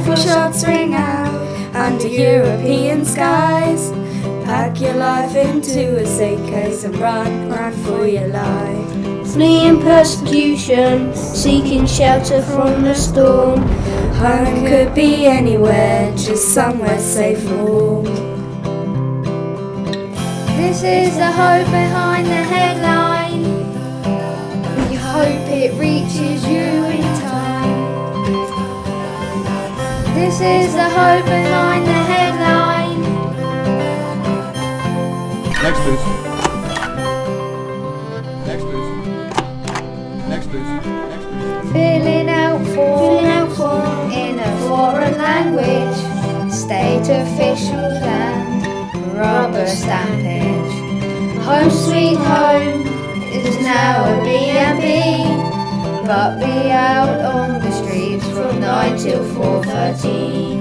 rifle shots ring out under European skies. Pack your life into a suitcase and run for your life. Fleeing persecution, seeking shelter from the storm. Home could be anywhere, just somewhere safe and warm. This is the hope behind the headline. We hope it reaches you in time. This is the hope behind the headline. Next, please. Next, please. Next, please. Next, please. Filling out form in a foreign language. State officials and rubber stampage. Home sweet home is now a B&B, but be out on the streets from 9 till 4:13.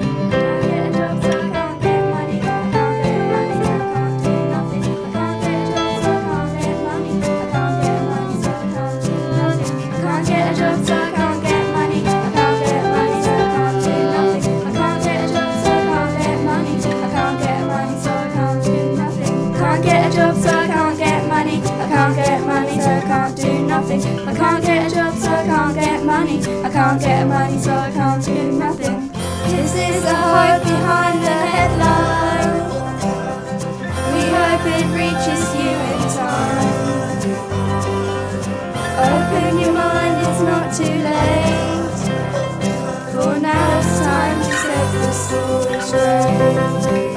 I can't get a job, so I can't get money. I can't get money, so I can't do nothing. This is the hope behind the headline. We hope it reaches you in time. Open your mind, it's not too late. For now it's time to set the story straight.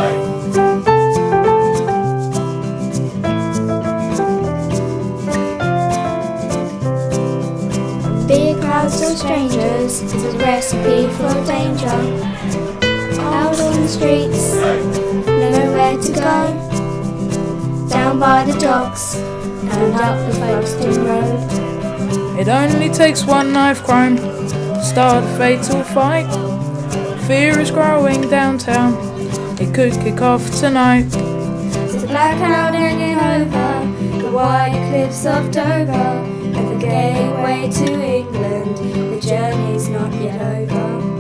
Big crowds of strangers is a recipe for danger. Out on the streets, nowhere to go. Down by the docks and up the Folkestone Road. It only takes one knife crime to start a fatal fight. Fear is growing downtown, it could kick off tonight. There's a black cloud hanging over the white cliffs of Dover, and the gateway to England, the journey's not yet over.